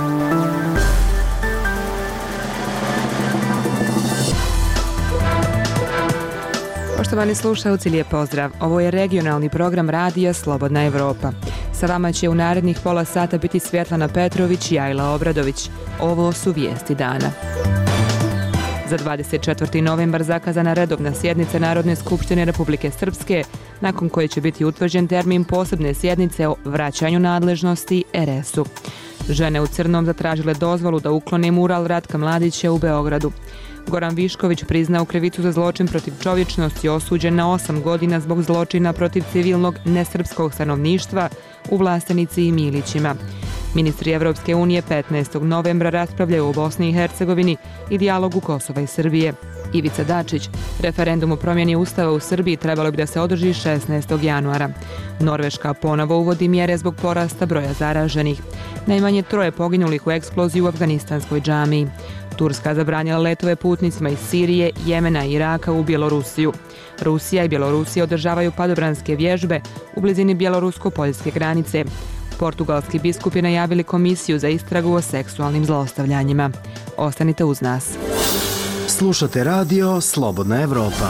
Poštovani slušalci, lijep pozdrav. Ovo je regionalni program radija Slobodna Evropa. Sa vama će u narednih pola sata biti Svjetlana Petrović i Ajla Obradović. Ovo su vijesti dana. Za 24. novembar zakazana redovna sjednica Narodne skupštine Republike Srpske, nakon koje će biti utvrđen termin posebne sjednice o vraćanju nadležnosti RS-u. Žene u crnom zatražile dozvolu da uklone mural Ratka Mladića u Beogradu. Goran Višković priznao krivicu za zločin protiv čovječnosti, osuđen na 8 godina zbog zločina protiv civilnog nesrpskog stanovništva u Vlastenici i Milićima. Ministri Evropske unije 15. novembra raspravljaju o Bosni i Hercegovini i dijalogu Kosova i Srbije. Ivica Dačić, referendum o promjeni Ustava u Srbiji trebalo bi da se održi 16. januara. Norveška ponovo uvodi mjere zbog porasta broja zaraženih. Najmanje 3 poginulih u eksploziji u afganistanskoj džamiji. Turska zabranila letove putnicima iz Sirije, Jemena i Iraka u Bjelorusiju. Rusija i Bjelorusija održavaju padobranske vježbe u blizini bjelorusko-poljske granice. Portugalski biskupi najavili komisiju za istragu o seksualnim zlostavljanjima. Ostanite uz nas. Slušate radio Slobodna Evropa.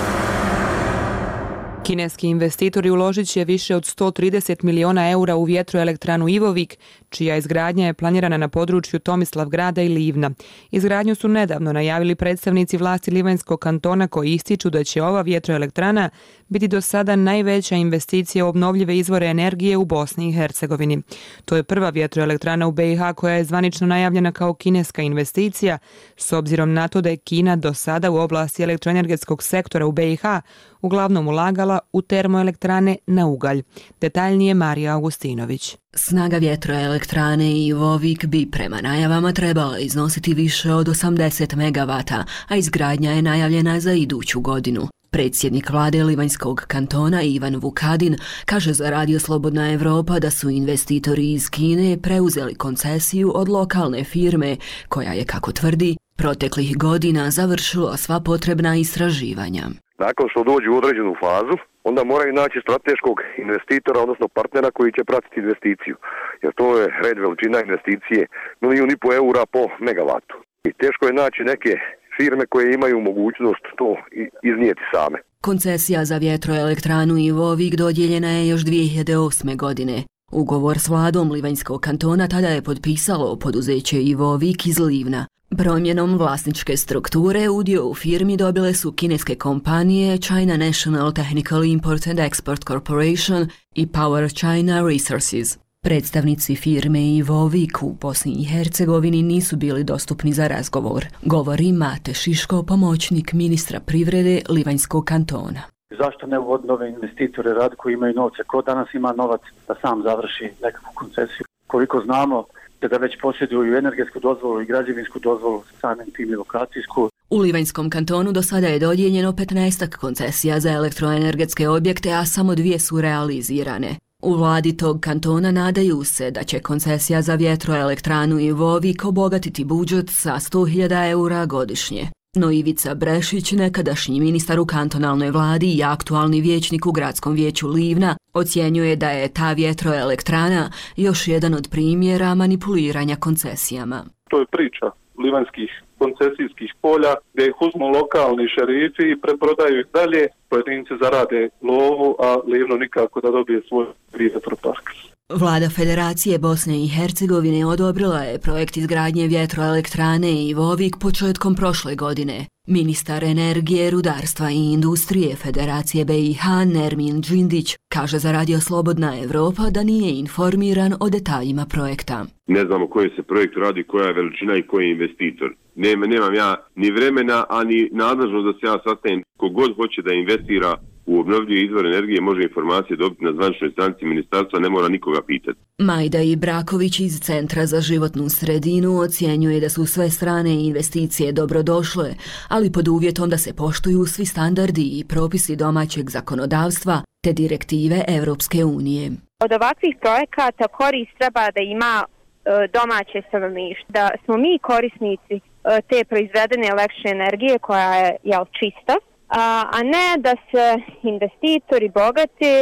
Kineski investitori uložit će više od 130 miliona eura u vjetroelektranu Ivovik, čija izgradnja je planirana na području Tomislavgrada i Livna. Izgradnju su nedavno najavili predstavnici vlasti Livanjskog kantona, koji ističu da će ova vjetroelektrana biti do sada najveća investicija u obnovljive izvore energije u Bosni i Hercegovini. To je prva vjetroelektrana u BiH koja je zvanično najavljena kao kineska investicija, s obzirom na to da je Kina do sada u oblasti elektroenergetskog sektora u BiH uglavnom ulagala u termoelektrane na ugalj. Detaljnije Marija Augustinović. Snaga vjetroelektrane Ivovik bi prema najavama trebala iznositi više od 80 megavata, a izgradnja je najavljena za iduću godinu. Predsjednik vlade Livanjskog kantona Ivan Vukadin kaže za radio Slobodna Evropa da su investitori iz Kine preuzeli koncesiju od lokalne firme koja je, kako tvrdi, proteklih godina završila sva potrebna istraživanja. Nakon što dođu u određenu fazu, onda moraju naći strateškog investitora, odnosno partnera koji će pratiti investiciju. Jer to je red veličina investicije $1,5 miliona po megavatu. I teško je naći neke firme koje imaju mogućnost to iznijeti same. Koncesija za vjetroelektranu Ivovik dodijeljena je još 2008. godine. Ugovor s vladom Livanjskog kantona tada je potpisalo poduzeće Ivovik iz Livna. Promjenom vlasničke strukture udio u firmi dobile su kineske kompanije China National Technical Import and Export Corporation i Power China Resources. Predstavnici firme Ivovik u Bosni i Hercegovini nisu bili dostupni za razgovor, govori Mate Šiško, pomoćnik ministra privrede Livanjskog kantona. Zašto ne uvoditi nove investitore rad koji imaju novce? Ko danas ima novac da sam završi nekakvu koncesiju? Koliko znamo da već posjeduju energetsku dozvolu i građevinsku dozvolu, samim tim i lokacijsku. U Livanjskom kantonu do sada je dodijeljeno 15 koncesija za elektroenergetske objekte, a samo 2 su realizirane. U vladi tog kantona nadaju se da će koncesija za vjetroelektranu Ivovik obogatiti budžet sa 100.000 eura godišnje. No Ivica Brešić, nekadašnji ministar u kantonalnoj vladi i aktualni vijećnik u gradskom vijeću Livna, ocjenjuje da je ta vjetroelektrana još jedan od primjera manipuliranja koncesijama. To je priča livanjskih koncesijskih polja gdje ih uzmu lokalni šerifi i preprodaju ih dalje, pojedinci zarade lovu, a Livno nikako da dobije svoj vjetropark. Vlada Federacije Bosne i Hercegovine odobrila je projekt izgradnje vjetroelektrane Ivovik početkom prošle godine. Ministar energije, rudarstva i industrije Federacije BiH Nermin Džindić kaže za radio Slobodna Evropa da nije informiran o detaljima projekta. Ne znamo koji se projekt radi, koja je veličina i koji je investitor. Nemam ja ni vremena, ani nadležnost da se ja sastavim. Kogod hoće da investira u obnovljive izvore energije može informacije dobiti na zvaničnoj stranici ministarstva, ne mora nikoga pitati. Majda Ibraković iz Centra za životnu sredinu ocjenjuje da su sve strane investicije dobrodošle, ali pod uvjetom da se poštuju svi standardi i propisi domaćeg zakonodavstva te direktive Evropske unije. Od ovakvih projekata korist treba da ima domaće stanovništvo, da smo mi korisnici te proizvedene električne energije koja je čista, a ne da se investitori bogati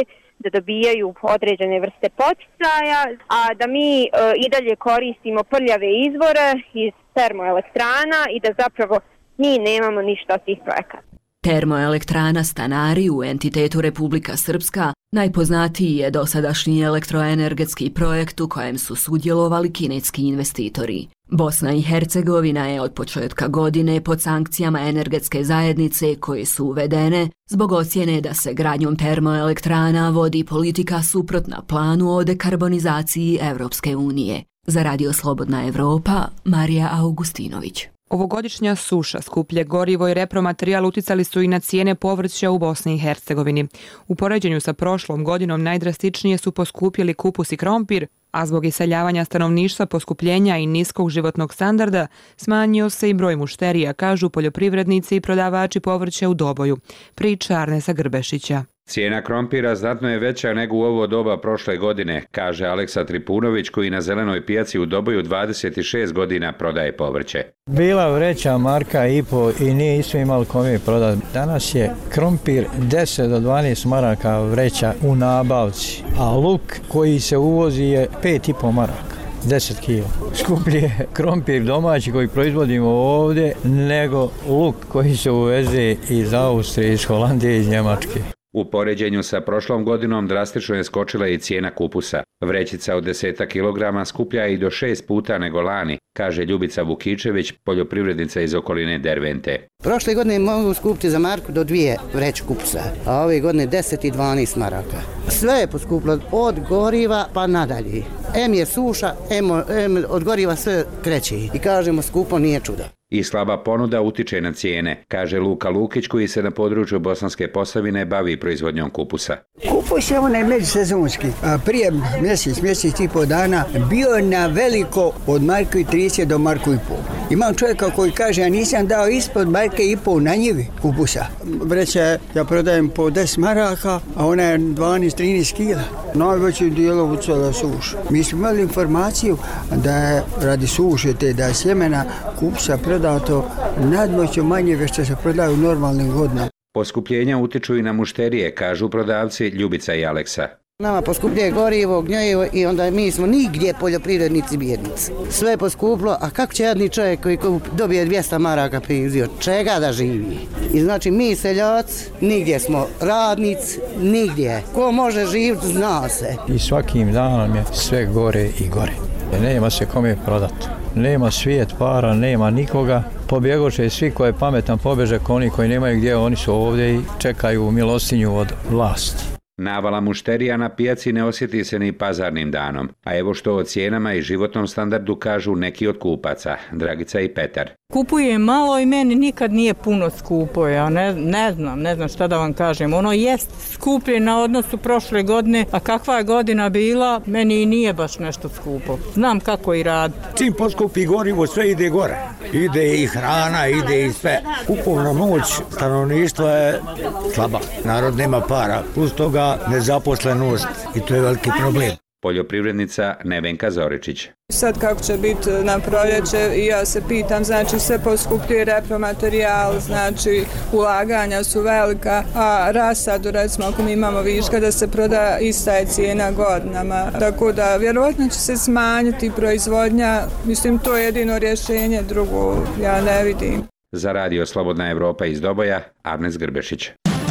da dobijaju određene vrste poticaja, a da mi i dalje koristimo prljave izvore iz termoelektrana i da zapravo mi nemamo ništa od tih projekata. Termoelektrana Stanari u entitetu Republika Srpska najpoznatiji je dosadašnji elektroenergetski projekt u kojem su sudjelovali kineski investitori. Bosna i Hercegovina je od početka godine pod sankcijama energetske zajednice koje su uvedene zbog ocjene da se gradnjom termoelektrana vodi politika suprotna planu o dekarbonizaciji Evropske unije. Za Radio Slobodna Evropa, Marija Augustinović. Ovogodišnja suša, skuplje gorivo i repromaterijal uticali su i na cijene povrća u Bosni i Hercegovini. U poređenju sa prošlom godinom najdrastičnije su poskupjeli kupus i krompir, a zbog iseljavanja stanovništva, poskupljenja i niskog životnog standarda smanjio se i broj mušterija, kažu poljoprivrednici i prodavači povrća u Doboju. Priča Arnesa Grbešića. Cijena krompira znatno je veća nego u ovo doba prošle godine, kaže Aleksa Tripunović koji na zelenoj pijaci u Doboju 26 godina prodaje povrće. Bila vreća marka i po i nije isto imali kome prodati. Danas je krompir 10 do 12 maraka vreća u nabavci, a luk koji se uvozi je 5,5 maraka. 10 kg. Skuplji je krompir domaći koji proizvodimo ovdje nego luk koji se uveze iz Austrije, iz Holandije i iz Njemačke. U poređenju sa prošlom godinom drastično je skočila i cijena kupusa. Vrećica od 10 kilograma skuplja je i do 6 puta nego lani, kaže Ljubica Vukičević, poljoprivrednica iz okoline Dervente. Prošle godine mogu skupiti za marku do 2 vreće kupusa, a ove godine 10 i 12 maraka. Sve je poskupilo od goriva pa nadalje. Em je suša, em od goriva sve kreće i kažemo skupo nije čudo. I slaba ponuda utiče na cijene, kaže Luka Lukić koji se na području Bosanske Posavine bavi proizvodnjom kupusa. Kupus je onaj međusezonski. Prije mjesec i pol dana bio na veliko od 1,30 do 1,5. Imam čovjeka koji kaže ja nisam dao ispod 1,5 na njivi kupusa. Vreća ja prodajem po 10 maraka, a ona je 12-13 kila. Najveći dijelo ucela suša. Mi smo imali informaciju da je radi suše te da je sjemena kupusa prodato nadmoćno manje već što se prodaju u normalnim godinama. Poskupljenja utiču i na mušterije, kažu prodavci Ljubica i Aleksa. Nama poskupljuje gorivo, gnjojivo i onda mi smo nigdje poljoprivrednici bijednici. Sve je poskuplo, a kako će jedni čovjek koji dobije 200 maraka penziju, čega da živi? I znači mi seljaci, nigdje smo radnici, nigdje. Ko može živjeti, zna se. I svakim danom je sve gore i gore. Nema se kome prodati. Nema svijet para, nema nikoga. Pobjegoše svi koji je pametan pobeže, oni koji nemaju gdje, oni su ovdje i čekaju milostinju od vlasti. Navala mušterija na pijaci ne osjeti se ni pazarnim danom, a evo što o cijenama i životnom standardu kažu neki od kupaca, Dragica i Petar. Kupujem malo i meni nikad nije puno skupo, ja ne znam šta da vam kažem. Ono jest skuplje na odnosu prošle godine, a kakva je godina bila, meni i nije baš nešto skupo. Znam kako i rad. Čim poskupi gorivo, sve ide gore. Ide i hrana, ide i sve. Kupovna moć stanovništva je slaba. Narod nema para, plus toga nezaposlenost i to je veliki problem. Poljoprivrednica Nevenka Zoričić. Sad kako će biti na proljeće i ja se pitam, znači sve poskupljuje repromaterijal, znači ulaganja su velika, a rasadu recimo ako mi imamo viška da se proda ista je cijena godinama, tako da vjerojatno će se smanjiti proizvodnja, mislim to je jedino rješenje, drugo ja ne vidim. Za Radio Slobodna Evropa iz Doboja, Arnes Grbešić.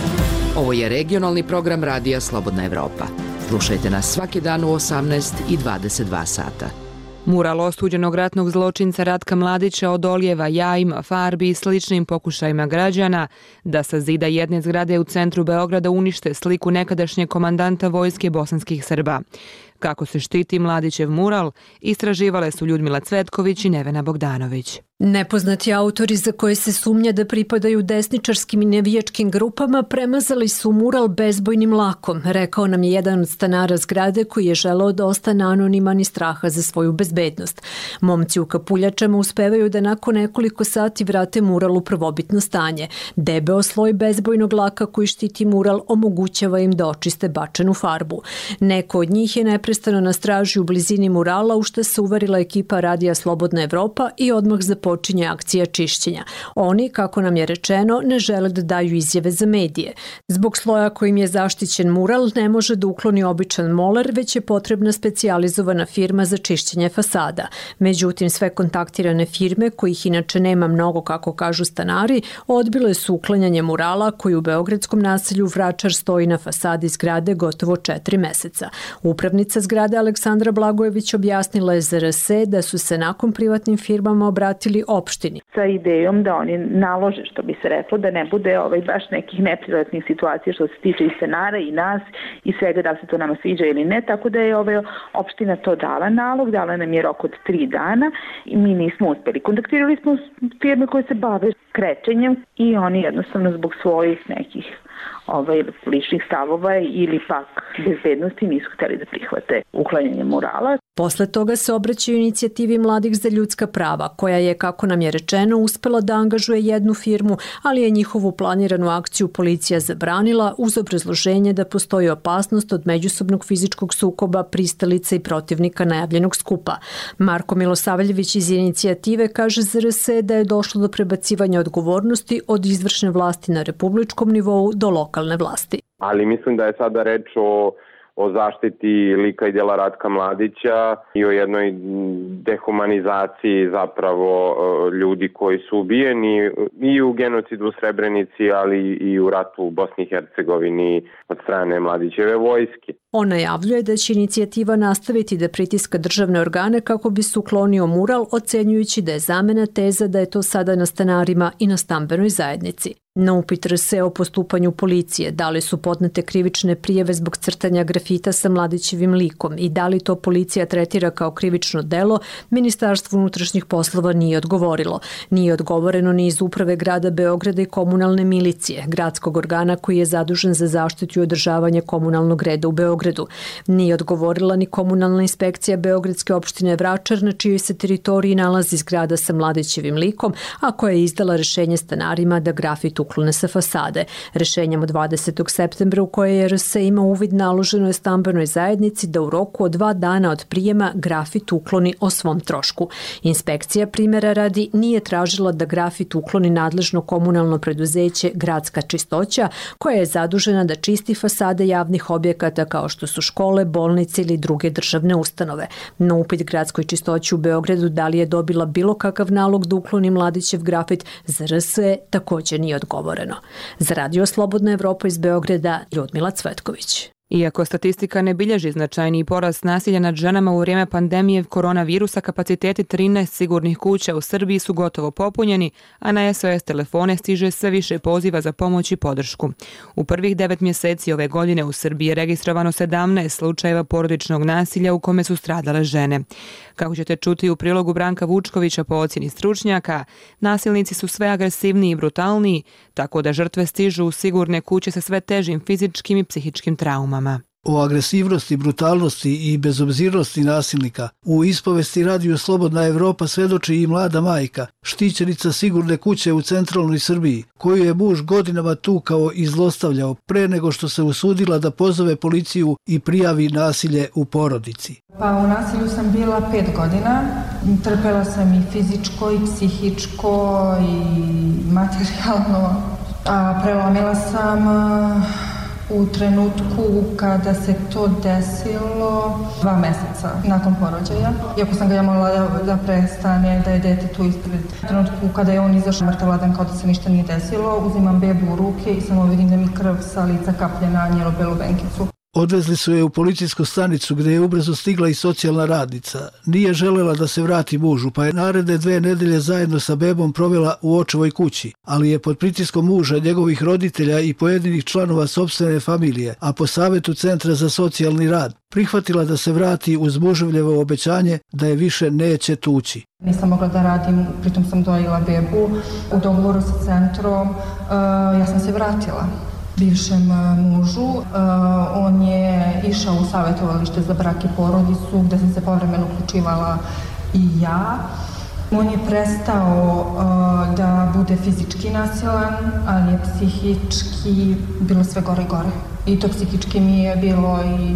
Ovo je regionalni program Radija Slobodna Evropa. Slušajte nas svaki dan u 18 i 22 sata. Mural osuđenog ratnog zločinca Ratka Mladića odolijeva jajima, farbi i sličnim pokušajima građana da sa zida jedne zgrade u centru Beograda unište sliku nekadašnjeg komandanta vojske bosanskih Srba. Kako se štiti Mladićev mural, istraživale su Ljudmila Cvetković i Nevena Bogdanović. Nepoznati autori za koje se sumnja da pripadaju desničarskim i navijačkim grupama premazali su mural bezbojnim lakom, rekao nam je jedan od stanara zgrade koji je želeo da ostane anoniman i straha za svoju bezbednost. Momci u kapuljačama uspevaju da nakon nekoliko sati vrate mural u prvobitno stanje. Debeo sloj bezbojnog laka koji štiti mural omogućava im da očiste bačenu farbu. Neko od njih je neprecizno neprestano na straži u blizini murala, u što se uverila ekipa Radija Slobodna Evropa i odmah započinje akcija čišćenja. Oni, kako nam je rečeno, ne žele da daju izjave za medije. Zbog sloja kojim je zaštićen mural ne može da ukloni običan moler, već je potrebna specijalizovana firma za čišćenje fasada. Međutim, sve kontaktirane firme, kojih inače nema mnogo kako kažu stanari, odbile su uklanjanje murala koji u beogradskom naselju Vračar stoji na fasadi zgrade gotovo 4 meseca. Upravnica zgrade Aleksandra Blagojević objasnila je za RS da su se nakon privatnim firmama obratili opštini. Sa idejom da oni nalože, što bi se reklo, da ne bude baš nekih neprivatnih situacija što se tiče i stanara i nas i svega, da se to nama sviđa ili ne, tako da je opština to dala nalog, dala nam je rok od 3 dana i mi nismo uspeli. Kontaktirali smo firme koje se bave krečenjem i oni jednostavno zbog svojih nekih ličnih stavova ili pak bezbednosti nisu hteli da prihvate uklanjanje murala. Posle toga se obraćaju inicijativi Mladih za ljudska prava, koja je, kako nam je rečeno, uspela da angažuje jednu firmu, ali je njihovu planiranu akciju policija zabranila uz obrazloženje da postoji opasnost od međusobnog fizičkog sukoba pristalica i protivnika najavljenog skupa. Marko Milosavljević iz inicijative kaže za RS da je došlo do prebacivanja odgovornosti od izvršne vlasti na republičkom nivou do lokalne vlasti. Ali mislim da je sada reč o zaštiti lika i djela Ratka Mladića i o jednoj dehumanizaciji zapravo ljudi koji su ubijeni i u genocidu u Srebrenici, ali i u ratu u Bosni i Hercegovini od strane Mladićeve vojske. On najavljuje da će inicijativa nastaviti da pritiska državne organe kako bi se uklonio mural, ocenjujući da je zamena teza da je to sada na stanarima i na stambenoj zajednici. Na upit RS o postupanju policije, da li su podnete krivične prijave zbog crtanja grafita sa Mladićevim likom i da li to policija tretira kao krivično delo, Ministarstvo unutrašnjih poslova nije odgovorilo. Nije odgovoreno ni iz uprave grada Beograda i komunalne milicije, gradskog organa koji je zadužen za zaštitu i održavanje komunalnog reda u Beogradu. Nije odgovorila ni komunalna inspekcija Beogradske opštine Vračar, na čijoj se teritoriji nalazi zgrada sa Mladićevim likom, a koja je izdala rešenje stanarima da grafit uklone sa fasade. Rešenjem od 20. septembra u koje je RS ima uvid naloženo je stambenoj zajednici da u roku od 2 dana od prijema grafit ukloni o svom trošku. Inspekcija, primjera radi, nije tražila da grafit ukloni nadležno komunalno preduzeće Gradska čistoća, koja je zadužena da čisti fasade javnih objekata kao što su škole, bolnice ili druge državne ustanove. Na upit Gradskoj čistoći u Beogradu da li je dobila bilo kakav nalog da ukloni Mladićev grafit, za RS također nije odgovoreno. Za Radio Slobodna Evropa iz Beograda, Ljudmila Cvetković. Iako statistika ne bilježi značajniji porast nasilja nad ženama u vrijeme pandemije koronavirusa, kapaciteti 13 sigurnih kuća u Srbiji su gotovo popunjeni, a na SOS telefone stiže sve više poziva za pomoć i podršku. U prvih 9 mjeseci ove godine u Srbiji je registrovano 17 slučajeva porodičnog nasilja u kome su stradale žene. Kako ćete čuti u prilogu Branka Vučkovića po ocjeni stručnjaka, nasilnici su sve agresivniji i brutalniji, tako da žrtve stižu u sigurne kuće sa sve težim fizičkim i psihičkim traumama. O agresivnosti, brutalnosti i bezobzirnosti nasilnika u ispovesti Radio Slobodna Evropa svedoči i mlada majka, štićenica sigurne kuće u centralnoj Srbiji, koju je muž godinama tukao i zlostavljao pre nego što se usudila da pozove policiju i prijavi nasilje u porodici. Pa u nasilju sam bila 5 godina, trpela sam i fizičko i psihičko i materijalno, a prelomila sam u trenutku kada se to desilo 2 mjeseca nakon porođaja. Iako sam ga ja molila da prestane, da je dete tu ispred. U trenutku kada je on izašao mrtvadan kao da se ništa nije desilo, uzimam bebu u ruke i samo vidim da mi krv sa lica kaplje na njelu belu venkicu. Odvezli su je u policijsku stanicu gdje je ubrzo stigla i socijalna radnica. Nije želela da se vrati mužu, pa je naredne 2 nedelje zajedno sa bebom provela u očevoj kući, ali je pod pritiskom muža, njegovih roditelja i pojedinih članova sopstvene familije, a po savjetu Centra za socijalni rad, prihvatila da se vrati uz muževljevo obećanje da je više neće tući. Nisam mogla da radim, pritom sam dojila bebu. U dogovoru sa centrom ja sam se vratila bivšem mužu. On je išao u savjetovalište za brak i porodicu gdje sam se povremeno uključivala i ja. On je prestao da bude fizički nasilan, ali je psihički bilo sve gore i gore. I to psihički mi je bilo i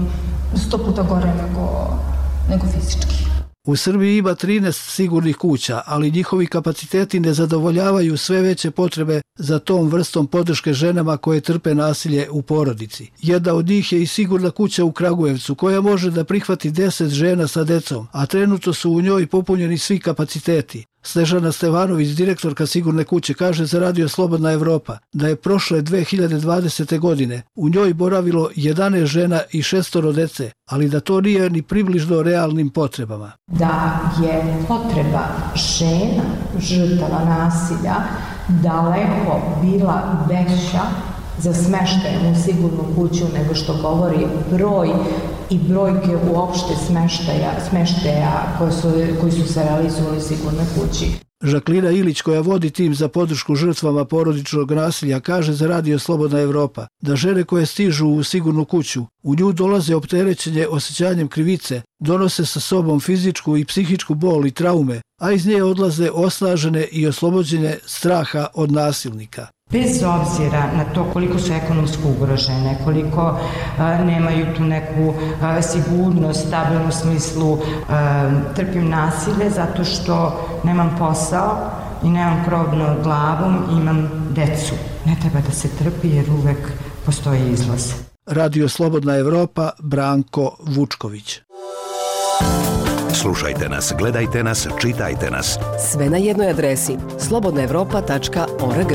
100 puta gore nego fizički. U Srbiji ima 13 sigurnih kuća, ali njihovi kapaciteti ne zadovoljavaju sve veće potrebe za tom vrstom podrške ženama koje trpe nasilje u porodici. Jedna od njih je i sigurna kuća u Kragujevcu, koja može da prihvati 10 žena sa decom, a trenutno su u njoj popunjeni svi kapaciteti. Snežana Stevanović, direktorka sigurne kuće, kaže za Radio Slobodna Evropa da je prošle 2020. godine u njoj boravilo 11 žena i 6 dece, ali da to nije ni približno realnim potrebama. Da je potreba žena, žrtava nasilja, daleko bila veća za smeštajem u sigurnu kuću nego što govori broj i brojke uopšte smeštaja koji su se realizovali u sigurnoj kući. Žaklina Ilić, koja vodi tim za podršku žrtvama porodičnog nasilja, kaže za Radio Slobodna Evropa da žene koje stižu u sigurnu kuću u nju dolaze opterećenje osjećanjem krivice, donose sa sobom fizičku i psihičku bol i traume, a iz nje odlaze osnažene i oslobođene straha od nasilnika. Bez obzira na to koliko su ekonomsko ugrožene, koliko nemaju tu neku sigurnost, stabilnu smislu, trpim nasilje zato što nemam posao i nemam krov nad glavom, imam decu. Ne treba da se trpi jer uvek postoji izlaz. Radio Slobodna Evropa, Branko Vučković. Slušajte nas, gledajte nas, čitajte nas. Sve na jednoj adresi slobodnaevropa.org.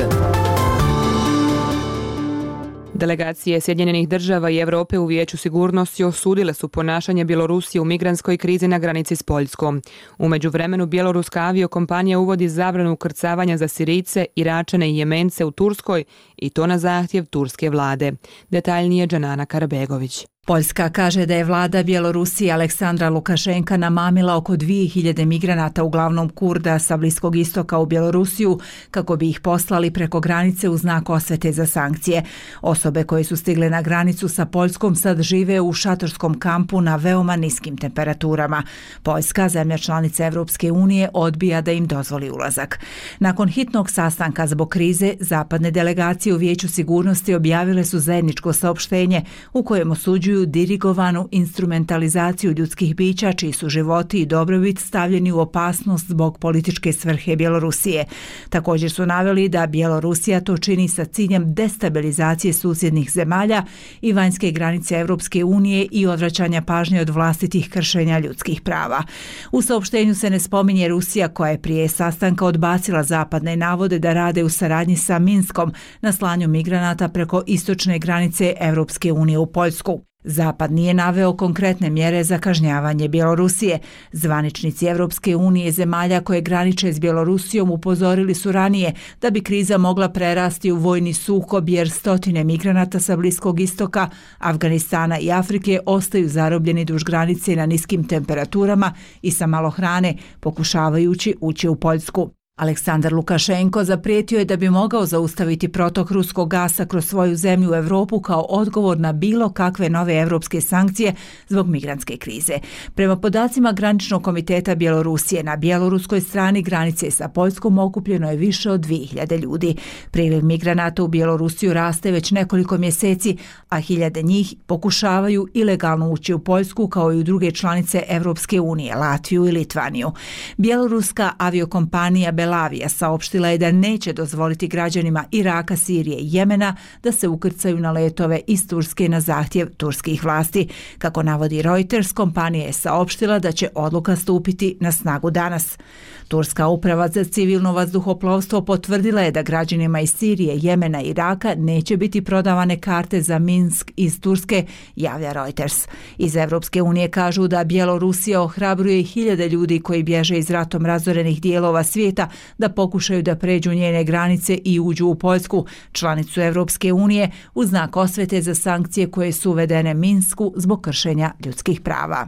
Delegacije Sjedinjenih država i Evrope u Vijeću sigurnosti osudile su ponašanje Bjelorusije u migrantskoj krizi na granici s Poljskom. U međuvremenu bjeloruska aviokompanija uvodi zabranu ukrcavanja za Sirijce, Iračane i Jemence u Turskoj i to na zahtjev turske vlade. Detaljnije Džanana Karabegović. Poljska kaže da je vlada Bjelorusije Aleksandra Lukašenka namamila oko 2000 migranata, uglavnom Kurda sa Bliskog istoka u Bjelorusiju, kako bi ih poslali preko granice u znak osvete za sankcije. Osobe koje su stigle na granicu sa Poljskom sad žive u šatorskom kampu na veoma niskim temperaturama. Poljska, zemlja članica Evropske unije, odbija da im dozvoli ulazak. Nakon hitnog sastanka zbog krize, zapadne delegacije u Vijeću sigurnosti objavile su zajedničko saopštenje u kojem osuđuju dirigovanu instrumentalizaciju ljudskih bića čiji su životi i dobrobit stavljeni u opasnost zbog političke svrhe Bjelorusije. Također su naveli da Bjelorusija to čini sa ciljem destabilizacije susjednih zemalja i vanjske granice Evropske unije i odvraćanja pažnje od vlastitih kršenja ljudskih prava. U saopštenju se ne spominje Rusija, koja je prije sastanka odbacila zapadne navode da rade u saradnji sa Minskom na slanju migranata preko istočne granice Evropske unije u Poljsku. Zapad nije naveo konkretne mjere za kažnjavanje Bjelorusije. Zvaničnici Evropske unije zemalja koje graniče s Bjelorusijom upozorili su ranije da bi kriza mogla prerasti u vojni sukob jer stotine migranata sa Bliskog istoka, Afganistana i Afrike ostaju zarobljeni duž granice na niskim temperaturama i sa malo hrane, pokušavajući ući u Poljsku. Aleksandar Lukašenko zaprijetio je da bi mogao zaustaviti protok ruskog gasa kroz svoju zemlju u Evropu kao odgovor na bilo kakve nove evropske sankcije zbog migrantske krize. Prema podacima Graničnog komiteta Bjelorusije, na bjeloruskoj strani granice sa Poljskom okupljeno je više od 2000 ljudi. Priliv migranata u Bjelorusiju raste već nekoliko mjeseci, a hiljade njih pokušavaju ilegalno ući u Poljsku kao i u druge članice Evropske unije, Latviju i Litvaniju. Bjeloruska aviokompanija Belavija saopštila je da neće dozvoliti građanima Iraka, Sirije i Jemena da se ukrcaju na letove iz Turske na zahtjev turskih vlasti. Kako navodi Reuters, kompanija je saopštila da će odluka stupiti na snagu danas. Turska uprava za civilno vazduhoplovstvo potvrdila je da građanima iz Sirije, Jemena i Iraka neće biti prodavane karte za Minsk iz Turske, javlja Reuters. Iz Evropske unije kažu da Bjelorusija ohrabruje hiljade ljudi koji bježe iz ratom razorenih dijelova svijeta da pokušaju da pređu njene granice i uđu u Poljsku, članicu Evropske unije, u znak osvete za sankcije koje su uvedene Minsku zbog kršenja ljudskih prava.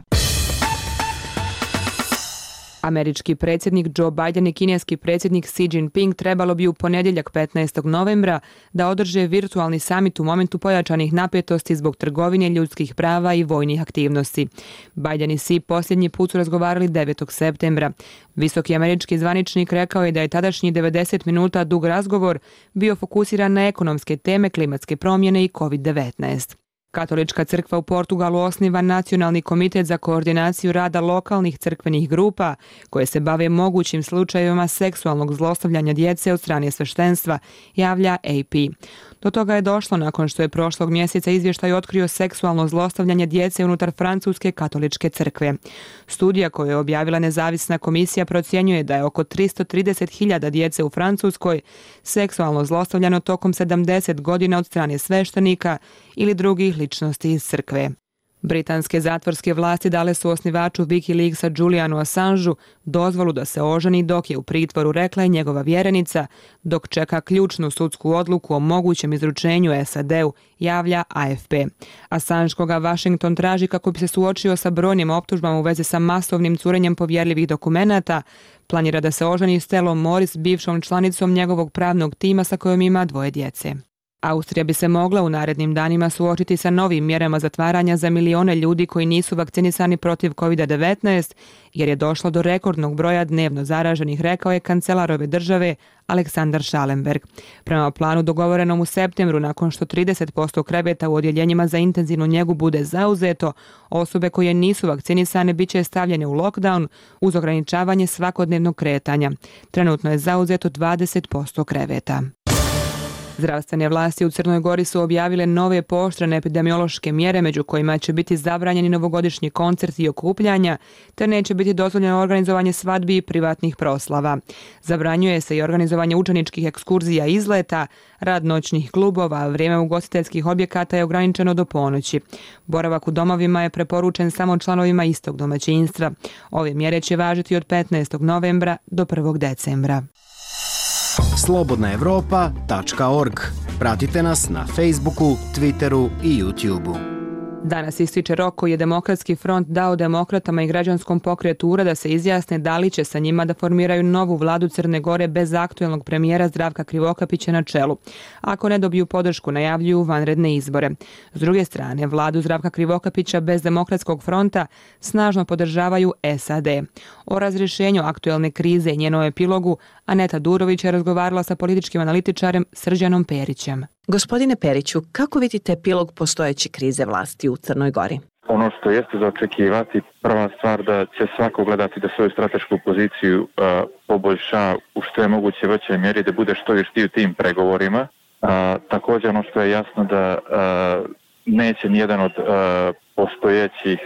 Američki predsjednik Joe Biden i kineski predsjednik Xi Jinping trebalo bi u ponedjeljak 15. novembra da održe virtualni samit u momentu pojačanih napetosti zbog trgovine, ljudskih prava i vojnih aktivnosti. Biden i Xi posljednji put su razgovarali 9. septembra. Visoki američki zvaničnik rekao je da je tadašnji 90 minuta dug razgovor bio fokusiran na ekonomske teme, klimatske promjene i COVID-19. Katolička crkva u Portugalu osniva Nacionalni komitet za koordinaciju rada lokalnih crkvenih grupa koje se bave mogućim slučajevima seksualnog zlostavljanja djece od strane sveštenstva, javlja AP. Do toga je došlo nakon što je prošlog mjeseca izvještaj otkrio seksualno zlostavljanje djece unutar Francuske katoličke crkve. Studija koju je objavila nezavisna komisija procjenjuje da je oko 330.000 djece u Francuskoj seksualno zlostavljano tokom 70 godina od strane sveštenika ili drugih ličnosti iz crkve. Britanske zatvorske vlasti dale su osnivaču Wikileaksa Julianu Assangeu dozvolu da se oženi dok je u pritvoru, rekla je njegova vjerenica, dok čeka ključnu sudsku odluku o mogućem izručenju SAD-u, javlja AFP. Assange, koga Washington traži kako bi se suočio sa brojnim optužbama u vezi sa masovnim curenjem povjerljivih dokumenata, planira da se oženi s Stellom Morris, bivšom članicom njegovog pravnog tima sa kojom ima 2 djece. Austrija bi se mogla u narednim danima suočiti sa novim mjerama zatvaranja za milione ljudi koji nisu vakcinisani protiv COVID-19, jer je došlo do rekordnog broja dnevno zaraženih, rekao je kancelar ove države Aleksandar Schallenberg. Prema planu dogovorenom u septembru, nakon što 30% kreveta u odjeljenjima za intenzivnu njegu bude zauzeto, osobe koje nisu vakcinisane bit će stavljene u lockdown uz ograničavanje svakodnevnog kretanja. Trenutno je zauzeto 20% kreveta. Zdravstvene vlasti u Crnoj Gori su objavile nove pooštrene epidemiološke mjere, među kojima će biti zabranjeni novogodišnji koncerti i okupljanja, te neće biti dozvoljeno organizovanje svadbi i privatnih proslava. Zabranjuje se i organizovanje učeničkih ekskurzija i izleta, rad noćnih klubova, a vrijeme ugostiteljskih objekata je ograničeno do ponoći. Boravak u domovima je preporučen samo članovima istog domaćinstva. Ove mjere će važiti od 15. novembra do 1. decembra. slobodnaevropa.org. Pratite nas na Facebooku, Twitteru i YouTubeu. Danas ističe rok koji je Demokratski front dao demokratama i građanskom pokretu URA da se izjasne da li će sa njima da formiraju novu vladu Crne Gore bez aktuelnog premijera Zdravka Krivokapića na čelu. Ako ne dobiju podršku, najavljuju vanredne izbore. S druge strane, vladu Zdravka Krivokapića bez Demokratskog fronta snažno podržavaju SAD. O razrješenju aktuelne krize i njenom epilogu Aneta Durović je razgovarala sa političkim analitičarem Srđanom Perićem. Gospodine Periću, kako vidite epilog postojeće krize vlasti u Crnoj Gori? Ono što jeste za očekivati, prva stvar da će svako gledati da svoju stratešku poziciju poboljša u što je moguće većoj mjeri, da bude što vještiji u tim pregovorima. Također ono što je jasno da neće nijedan od postojećih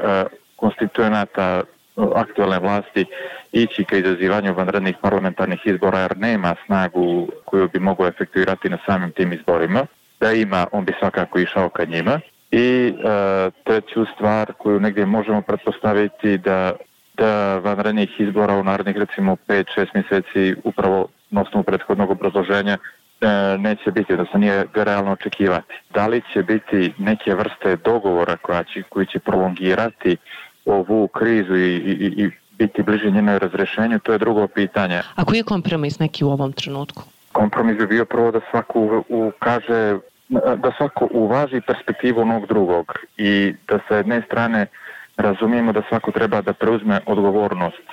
konstituenata aktualne vlasti ići ka izazivanju vanrednih parlamentarnih izbora jer nema snagu koju bi mogao efektuirati na samim tim izborima. Da ima, on bi svakako išao ka njima. I treću stvar koju negdje možemo pretpostaviti da vanrednih izbora u narednih recimo 5-6 mjeseci upravo na osnovu prethodnog obrazloženja neće biti, da se nije realno očekivati. Da li će biti neke vrste dogovora koji će prolongirati ovu krizu i biti bliži njenoj razrešenju, to je drugo pitanje. A koji je kompromis neki u ovom trenutku? Kompromis bi bio prvo da svako ukaže, da svako uvaži perspektivu onog drugog i da sa jedne strane razumijemo da svako treba da preuzme odgovornost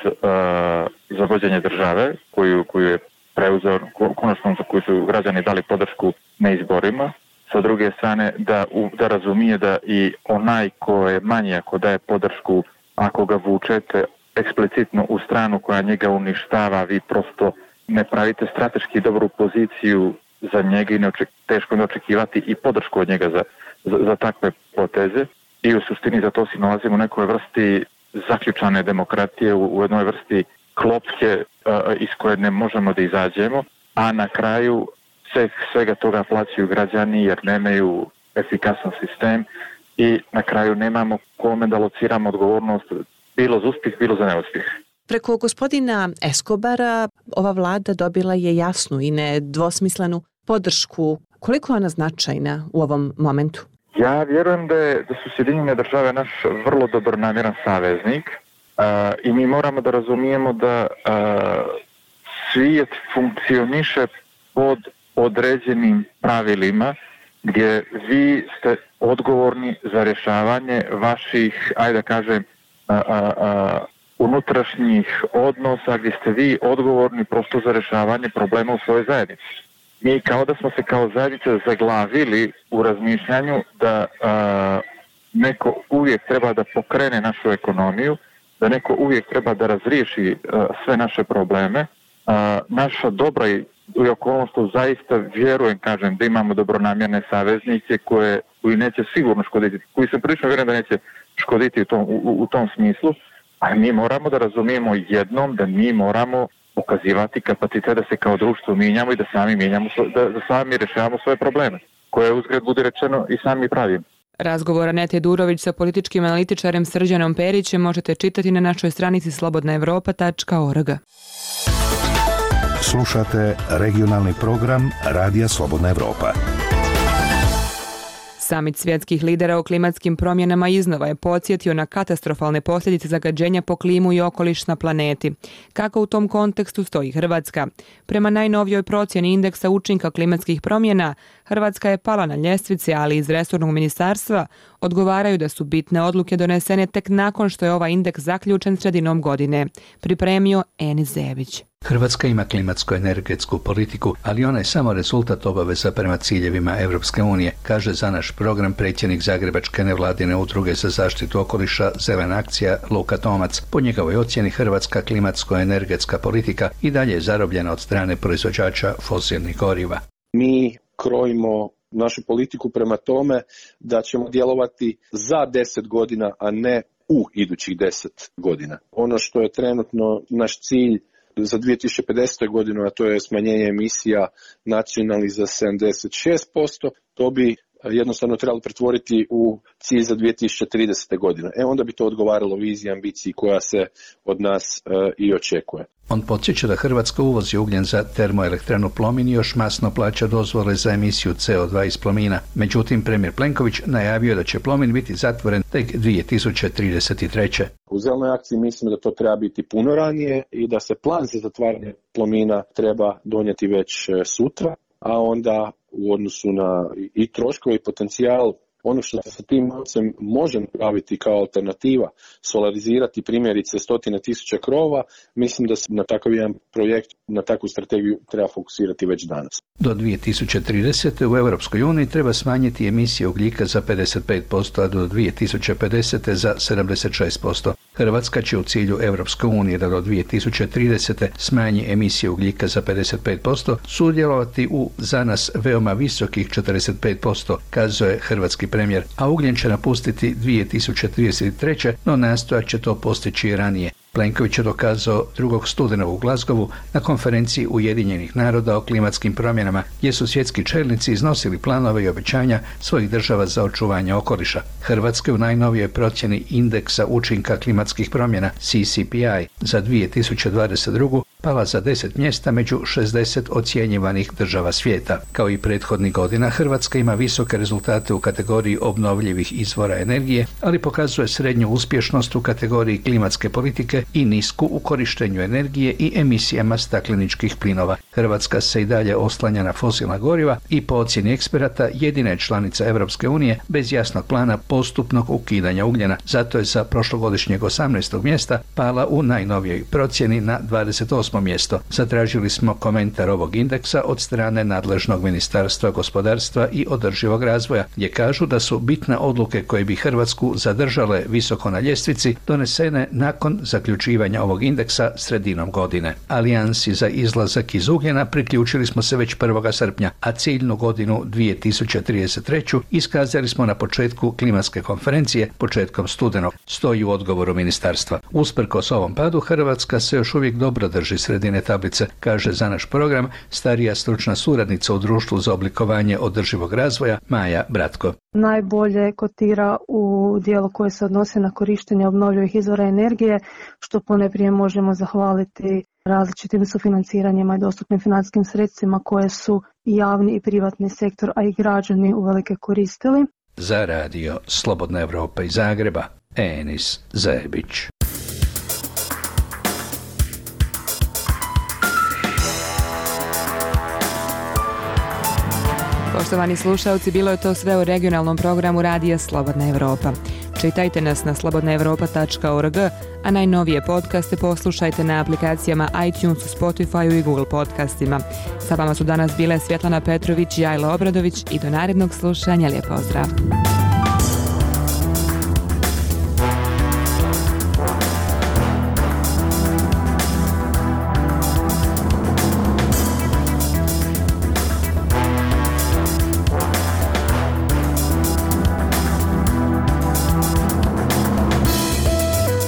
za vođenje države koju je preuzeo, konačno za koju su građani dali podršku na izborima. Sa druge strane da razumije da i onaj ko je manji ako daje podršku, ako ga vučete eksplicitno u stranu koja njega uništava, vi prosto ne pravite strateški dobru poziciju za njega i teško je očekivati i podršku od njega za takve poteze. I u suštini za to se nalazimo u nekoj vrsti zaključane demokratije, u jednoj vrsti klopke iz koje ne možemo da izađemo, a na kraju svega toga plaćaju građani jer nemaju efikasan sistem i na kraju nemamo kome da lociramo odgovornost bilo za uspjeh, bilo za neuspjeh. Preko gospodina Escobara ova vlada dobila je jasnu i nedvosmislenu podršku. Koliko je ona značajna u ovom momentu? Ja vjerujem da su Sjedinjene države naš vrlo dobronamjeran saveznik i mi moramo da razumijemo da svijet funkcioniše pod određenim pravilima gdje vi ste odgovorni za rješavanje vaših, ajde da kažem, unutrašnjih odnosa gdje ste vi odgovorni prosto za rješavanje problema u svojoj zajednici. mi kao da smo se kao zajednica zaglavili u razmišljanju da neko uvijek treba da pokrene našu ekonomiju, da neko uvijek treba da razriješi sve naše probleme. Naša dobra i okolnost, zaista vjerujem, kažem, da imamo dobronamjerne saveznike koji neće sigurno škoditi, koji se prilično vjerujem da neće škoditi u tom smislu, a mi moramo da razumijemo jednom da mi moramo pokazivati kapacitet da se kao društvo mijenjamo i da sami rješavamo svoje probleme, koje uzgled bude rečeno i sami pravimo. Razgovor Anete Durović sa političkim analitičarem Srđanom Perićem možete čitati na našoj stranici slobodnaevropa.org. Slušate regionalni program Radija Slobodna Evropa. Samit svjetskih lidera o klimatskim promjenama iznova je podsjetio na katastrofalne posljedice zagađenja po klimu i okoliš na planeti. Kako u tom kontekstu stoji Hrvatska? Prema najnovijoj procjeni indeksa učinka klimatskih promjena, Hrvatska je pala na ljestvici, ali iz resornog ministarstva odgovaraju da su bitne odluke donesene tek nakon što je ovaj indeks zaključen sredinom godine. Pripremio Enis Zebić. Hrvatska ima klimatsko-energetsku politiku, ali ona je samo rezultat obaveza prema ciljevima Europske unije, kaže za naš program predsjednik Zagrebačke nevladine udruge za zaštitu okoliša Zelena akcija Luka Tomac. Po njegovoj ocjeni hrvatska klimatsko-energetska politika i dalje je zarobljena od strane proizvođača fosilnih goriva. Mi krojimo našu politiku prema tome da ćemo djelovati za 10 godina, a ne u idućih 10 godina. Ono što je trenutno naš cilj za 2050. godinu, a to je smanjenje emisija nacionalnih za 76%, to bi jednostavno trebalo pretvoriti u cilj za 2030. godine. Onda bi to odgovaralo viziji, ambiciji koja se od nas i očekuje. On podsjeća da Hrvatska uvozi ugljen za termoelektranu Plomin i još masno plaća dozvole za emisiju CO2 iz Plomina. Međutim, premijer Plenković najavio da će Plomin biti zatvoren tek 2033. U zelenoj akciji mislim da to treba biti puno ranije i da se plan za zatvaranje Plomina treba donijeti već sutra, a onda u odnosu na i troškove i potencijal, ono što se sa tim novcem može napraviti kao alternativa, solarizirati primjerice 100.000 krovova, mislim da se na takav jedan projekt, na takvu strategiju treba fokusirati već danas. Do 2030. u Europskoj uniji treba smanjiti emisije ugljika za 55%, a do 2050. za 76%. Hrvatska će u cilju Europske unije da do 2030. smanji emisije ugljika za 55% sudjelovati u za nas veoma visokih 45%, kazuje hrvatski premijer, a ugljen će napustiti 2033. no nastojat će to postići ranije. Plenković je dokazao 2. studenog u Glasgowu na konferenciji Ujedinjenih naroda o klimatskim promjenama, gdje su svjetski čelnici iznosili planove i obećanja svojih država za očuvanje okoliša. Hrvatska u najnovijoj procjeni indeksa učinka klimatskih promjena CCPI za 2022. pala za 10 mjesta među 60 ocjenjivanih država svijeta. Kao i prethodnih godina, Hrvatska ima visoke rezultate u kategoriji obnovljivih izvora energije, ali pokazuje srednju uspješnost u kategoriji klimatske politike i nisku u korištenju energije i emisijama stakleničkih plinova. Hrvatska se i dalje oslanja na fosilna goriva i po ocjeni eksperata jedina je članica Europske unije bez jasnog plana postupnog ukidanja ugljena. Zato je sa prošlogodišnjeg 18. mjesta pala u najnovijoj procjeni na 28. mjesto. Zatražili smo komentar ovog indeksa od strane nadležnog Ministarstva gospodarstva i održivog razvoja, gdje kažu da su bitne odluke koje bi Hrvatsku zadržale visoko na ljestvici donesene nakon zaključivanja ovog indeksa sredinom godine. Alijansi za izlazak iz ugljena priključili smo se već 1. srpnja, a ciljnu godinu 2033. iskazali smo na početku klimatske konferencije početkom studenog, stoji u odgovoru ministarstva. Usprkos ovom padu, Hrvatska se još uvijek dobro drži sredine tablice, kaže za naš program starija stručna suradnica u Društvu za oblikovanje održivog razvoja Maja Bratko. Najbolje kotira u dijelu koje se odnose na korištenje obnovljivih izvora energije, što ponajprije možemo zahvaliti različitim sufinanciranjima i dostupnim financijskim sredstvima koje su i javni i privatni sektor, a i građani uvelike koristili. Za radio Slobodna Evropa iz Zagreba, Enis Zebić. Poštovani slušalci, bilo je to sve u regionalnom programu Radija Slobodna Evropa. Čitajte nas na slobodnaevropa.org, a najnovije podcaste poslušajte na aplikacijama iTunes, Spotify i Google podcastima. Sa vama su danas bile Svjetlana Petrović i Ajla Obradović i do narednog slušanja. Lijep pozdrav!